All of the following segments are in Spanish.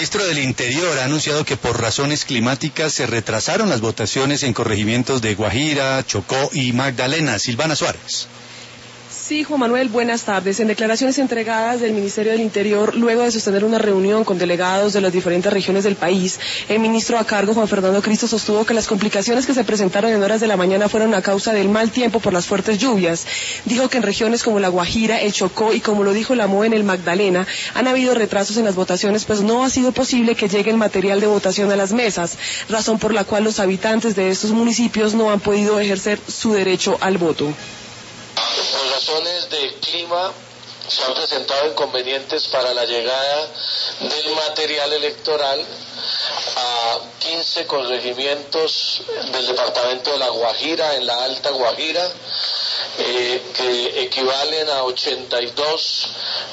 ministro del Interior ha anunciado que por razones climáticas se retrasaron las votaciones en corregimientos de Guajira, Chocó y Magdalena. Silvana Suárez. Sí, Juan Manuel, buenas tardes. En declaraciones entregadas del Ministerio del Interior, luego de sostener una reunión con delegados de las diferentes regiones del país, el ministro a cargo, Juan Fernando Cristo, sostuvo que las complicaciones que se presentaron en horas de la mañana fueron a causa del mal tiempo por las fuertes lluvias. Dijo que en regiones como la Guajira, el Chocó y, como lo dijo la MOE, en el Magdalena, han habido retrasos en las votaciones, pues no ha sido posible que llegue el material de votación a las mesas, razón por la cual los habitantes de estos municipios no han podido ejercer su derecho al voto. Por razones de clima se han presentado inconvenientes para la llegada del material electoral a 15 corregimientos del departamento de La Guajira, en la Alta Guajira, que equivalen a 82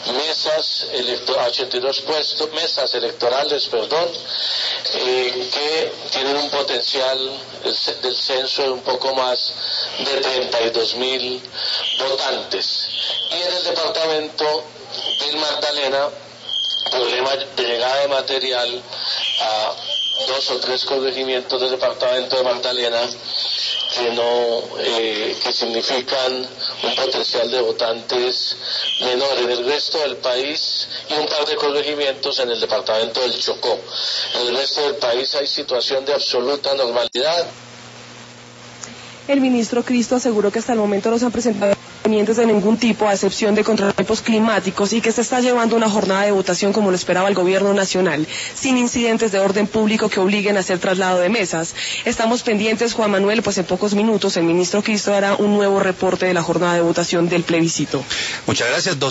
mesas electorales, que tienen un potencial del censo de un poco más de 32.000 votantes. Y en el departamento del Magdalena, problema de llegada de material a 2 o 3 corregimientos del departamento de Magdalena que significan un potencial de votantes menor en el resto del país y un par de corregimientos en el departamento del Chocó. En el resto del país hay situación de absoluta normalidad. El ministro Cristo aseguró que hasta el momento no se han presentado inconvenientes de ningún tipo, a excepción de contratiempos climáticos, y que se está llevando una jornada de votación como lo esperaba el gobierno nacional, sin incidentes de orden público que obliguen a hacer traslado de mesas. Estamos pendientes, Juan Manuel, pues en pocos minutos el ministro Cristo hará un nuevo reporte de la jornada de votación del plebiscito. Muchas gracias.